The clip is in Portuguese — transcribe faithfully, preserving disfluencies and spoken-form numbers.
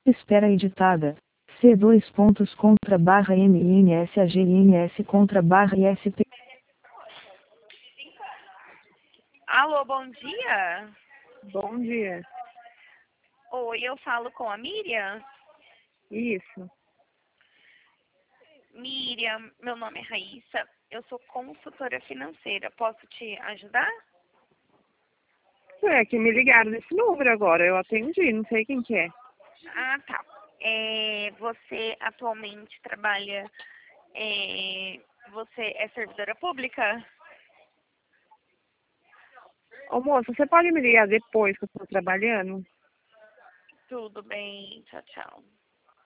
Espera editada. C dois pontos contra barra M I N S A G I N S contra barra I S P. Alô, bom dia. Bom dia. Oi, eu falo com a Miriam. Isso. Miriam, meu nome é Raíssa. Eu sou consultora financeira. Posso te ajudar? É que me ligaram nesse número agora. Eu atendi, não sei quem que é. Ah, tá. É, você atualmente trabalha... é, você é servidora pública? Ô moça, você pode me ligar depois que eu estou trabalhando? Tudo bem. Tchau, tchau.